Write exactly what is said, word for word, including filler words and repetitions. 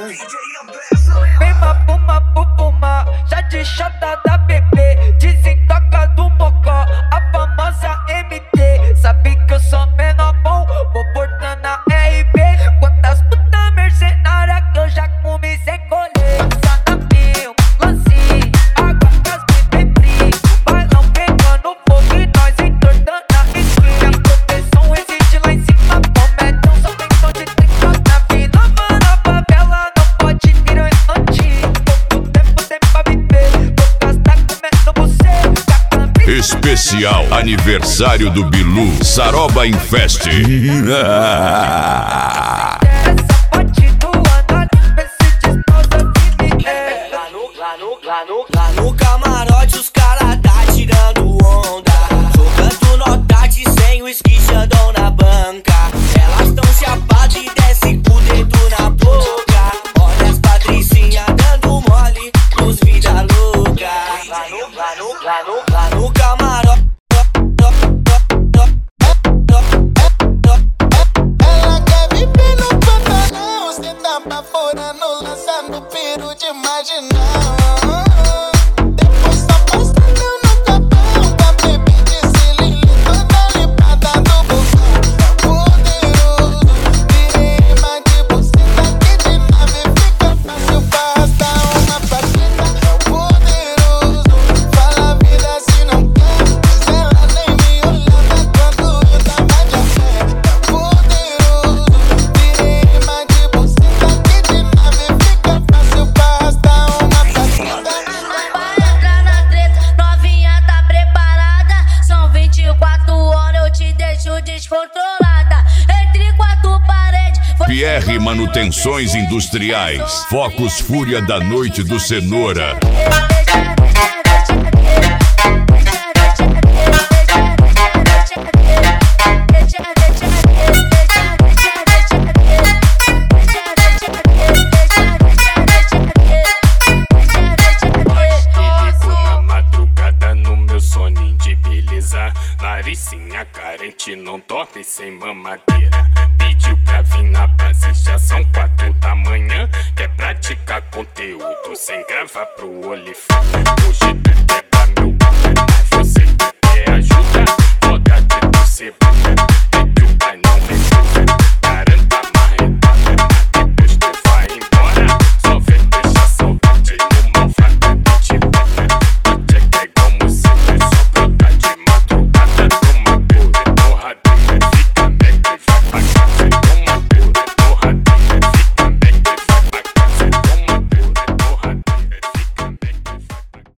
Vem mapuma, pupuma, já de chata da bebê. Desentoca do mocó, a famosa M T. Sabe que eu sou menor bom, vou portando na R B. Quantas putas mercenárias que eu já comi sem colher. Só na mil, lance, água das bebê free. Bailão pegando fogo e nós entortando a esquina. Proteção existe lá em cima, comédia só tem som de trinta na vida. Mano, a favela não pode vir antes. Pouco tempo tem pra viver, poucas tá comendo você. Especial aniversário do Bilu, Saroba Infest. Lá no camarote os caras tá tirando onda, jogando nota de cem, os esquichadão na banca. Elas tão chapadas e desce com o dedo na boca. Olha as patricinhas dando mole nos vida louca. Lá no, lá no, lá no, lá no camarote. Ela quer viver no pantanal, senta pra fora no lançando piro de marginal. Descontrolada entre quatro paredes. Pierre Manutenções Industriais. Focus Fúria da Noite do Cenoura. Laricinha carente, não dorme sem mamadeira. Pediu pra vir na base, já são quatro da manhã. Quer praticar conteúdo sem gravar pro olifante. Hoje